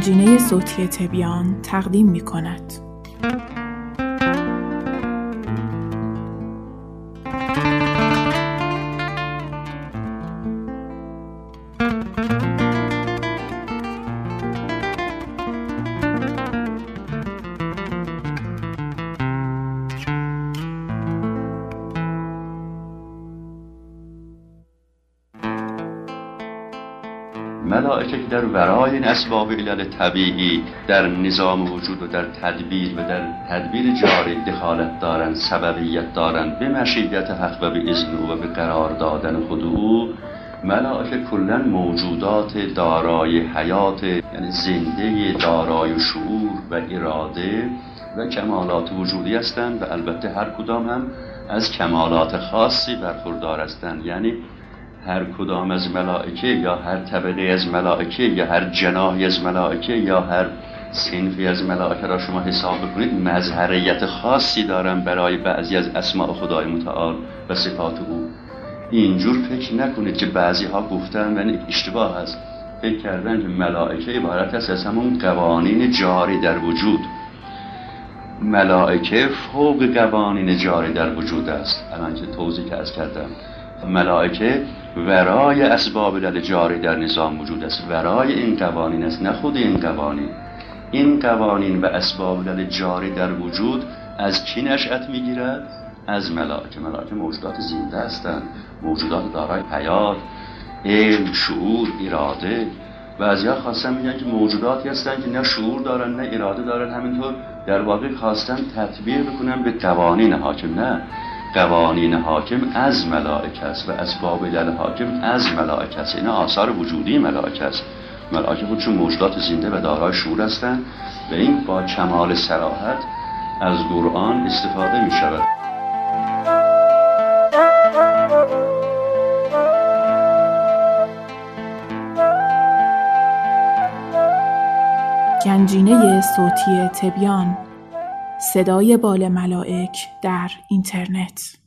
گنجینه صوتی تبیان تقدیم می‌کند. ملائکه که در ورای این اسباب علل طبیعی در نظام وجود و در تدبیر جاری دخالت دارند، سببیت دارند به مشیت حق و به اذن او و به قرار دادن خود او. ملائکه کلاً موجودات دارای حیات، یعنی زنده، دارای شعور و اراده و کمالات وجودی هستند و البته هر کدام هم از کمالات خاصی برخوردار هستند. یعنی هر کدام از ملائکه یا هر طبقه از ملائکه یا هر جناحی از ملائکه یا هر صنفی از ملائکه را شما حساب بکنید مظهریت خاصی دارن برای بعضی از اسماء خدای متعال و صفات او. اینجور فکر نکنید که بعضی ها گفتن و اشتباه است، فکر کردن که ملائکه عبارت است از همون قوانین جاری در وجود. ملائکه فوق قوانین جاری در وجود است. الان که توضیح عرض کردم، ملائکه ورای اسباب علل جاری در نظام وجود است، ورای این قوانین است، نه خود این قوانین. این قوانین و اسباب علل جاری در وجود از کی نشأت میگیرد؟ از ملائکه. ملائکه موجودات زنده هستند، موجودات دارای حیات، علم، شعور، اراده. بعضیا خواستن میگن که موجوداتی هستن که نه شعور دارن نه اراده دارن، همینطور در واقع خواستن تطبیق بکنن به قوانین حاکم. نه، قوانین حاکم از ملائکه است و اسباب علل حاکم از ملائکه است. اینا آثار وجودی ملائکه است. ملائکه خودشون موجودات زنده و دارای شعور هستند و این با کمال صراحت از قرآن استفاده می شود. گنجینه صوتی تبیان، صدای بال ملائک در اینترنت.